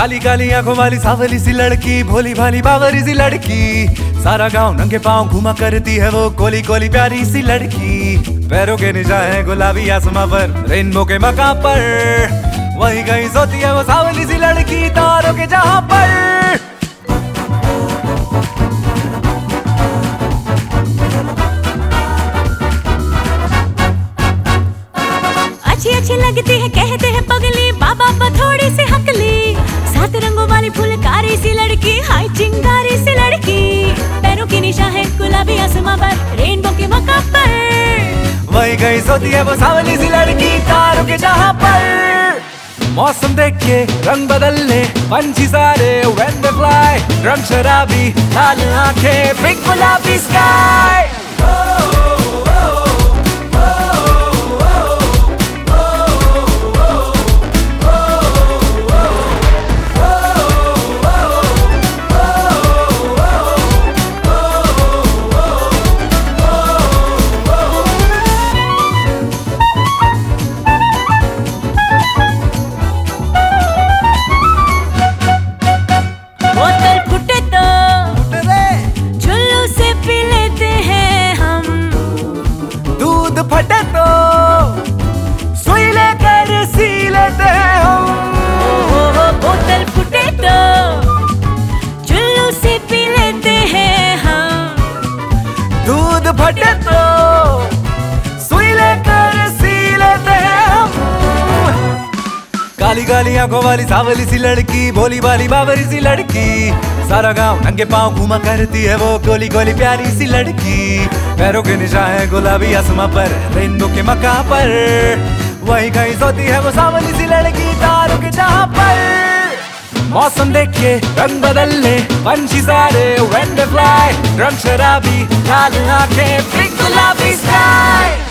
काली काली आंखों वाली सावली सी लड़की, भोली भाली बावरी सी लड़की, सारा गांव नंगे पांव घुमा करती है वो कोली कोली प्यारी सी लड़की। पैरों के निशान है गुलाबी आसमां पर, रेनबो के मकाम पर, वहीं कहीं सोती है वो सावली सी लड़की तारों के जहां पर। अच्छी लगती है कहते हैं पगली, बाबा पर थोड़ी सी हकली, सात रंगों वाली फुलकारी सी लड़की, हाय चिंगारी सी लड़की। पैरों की निशान है गुलाबी आसमां पर, रेनबो के मकाम पर, वहीं कहीं सोती है वो सावली सी लड़की तारों के जहां पर। मौसम देख के रंग बदलने पंछी सारे when they fly, रंग शराबी लाल आंखें पिंक गुलाबी स्काई। फटे तो सुई लेकर सी लेते हैं हम, बोतल फुटे तो चुल्लू से पी लेते हैं हम, दूध फटे तो सुई लेकर सी लेते हैं हम। काली काली आंखों वाली सावली सी लड़की, भोली भाली बावरी सी लड़की, सारा गांव नंगे पांव घुमा करती है वो गोली गोली प्यारी सी लड़की। पैरों के निशान है गुलाबी आसमां पर, रेनबो के मकाम पर, वहीं कहीं सोती है वो सावली सी लड़की तारों के जहां पर। मौसम देख के रंग बदलने पंछी सारे when they fly, रंग शराबी लाल आंखें पिंक गुलाबी स्काई।